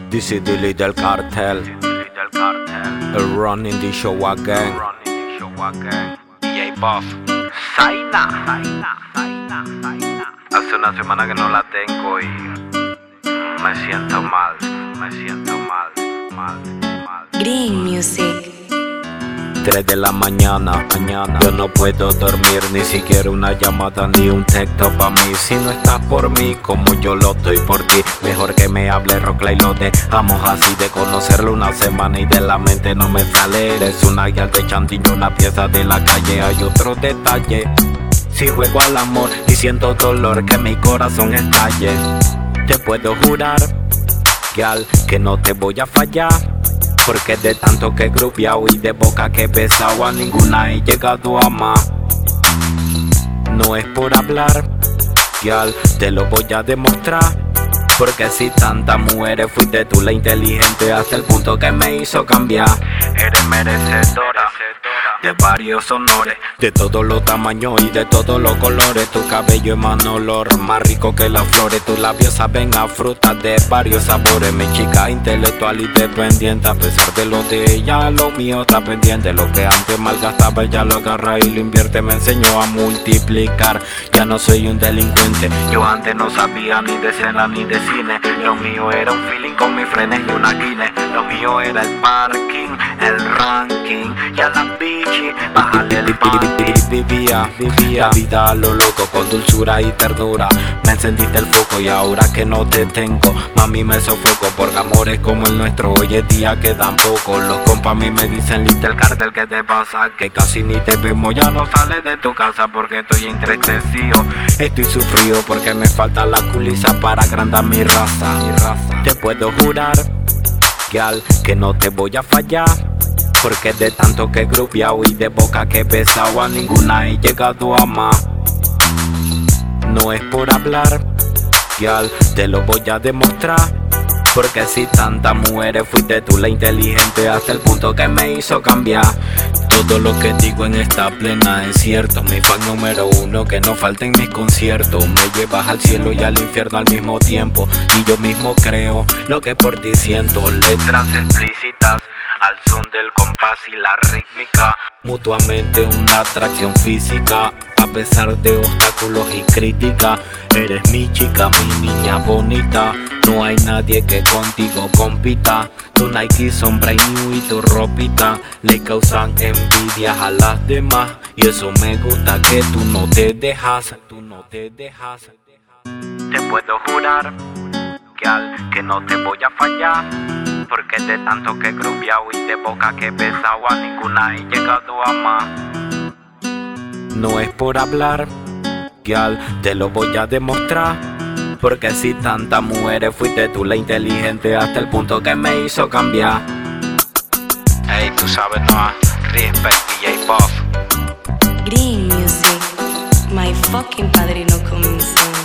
This is Dilly del Cartel. Running the show again. DJ Buff. Zaina. Hace una semana que no la tengo y me siento mal. Green Music. 3 de la mañana, yo no puedo dormir, ni siquiera una llamada ni un texto pa' mí. Si no estás por mí como yo lo estoy por ti, mejor que me hable Rocla y lo dejamos así. De conocerlo una semana y de la mente no me sale. Eres una guía de chantillo, una pieza de la calle. Hay otro detalle: si juego al amor y siento dolor, que mi corazón estalle. Te puedo jurar, gal, que no te voy a fallar, porque de tanto que he grupiao y de boca que he besado, a ninguna he llegado a amar. No es por hablar, gal, te lo voy a demostrar, porque si tantas mujeres fuiste tú la inteligente, hasta el punto que me hizo cambiar. Eres merecedora de varios honores, de todos los tamaños y de todos los colores. Tu cabello emana olor más rico que las flores. Tus labios saben a frutas de varios sabores. Mi chica intelectual y dependiente, a pesar de lo de ella, lo mío está pendiente. Lo que antes malgastaba ella lo agarra y lo invierte. Me enseñó a multiplicar, ya no soy un delincuente. Yo antes no sabía ni de escena ni de cine. Lo mío era un feeling con mis frenes y una Guinness. Lo mío era el parking, el ranking y a la bichi, bájale el party. Vivía la vida a lo loco, con dulzura y ternura. Me encendiste el foco y ahora que no te tengo, mami, me sofoco. Porque amores como el nuestro hoy en día quedan pocos. Los compas a mí me dicen: Little Cartel, ¿qué te pasa? Que casi ni te vemos, ya no sales de tu casa porque estoy entristecido. Estoy sufrido porque me falta la culisa para agrandar mi raza. Te puedo jurar, gal, que no te voy a fallar, porque de tanto que he grupiao y de boca que he besado, a ninguna he llegado a amar. No es por hablar, gal, te lo voy a demostrar, porque si tantas mujeres fuiste tú la inteligente, hasta el punto que me hizo cambiar. Todo lo que digo en esta plena es cierto. Mi fan número uno, que no falta en mis conciertos. Me llevas al cielo y al infierno al mismo tiempo, y yo mismo creo lo que por ti siento. Letras explícitas al son del compás y la rítmica, mutuamente una atracción física, a pesar de obstáculos y críticas. Eres mi chica, mi niña bonita, no hay nadie que contigo compita. Tu Nike son brand new y tu ropita le causan envidias a las demás, y eso me gusta, que tú no te dejas. Te puedo jurar, gal, que no te voy a fallar, porque de tanto que he grupiao y de boca que he besado, a ninguna he llegado a amar. No es por hablar, gal, te lo voy a demostrar, porque si tantas mujeres fuiste tú la inteligente, hasta el punto que me hizo cambiar. Hey, tú sabes, no, respect DJ Buff. Green Music. My fucking padrino coming soon.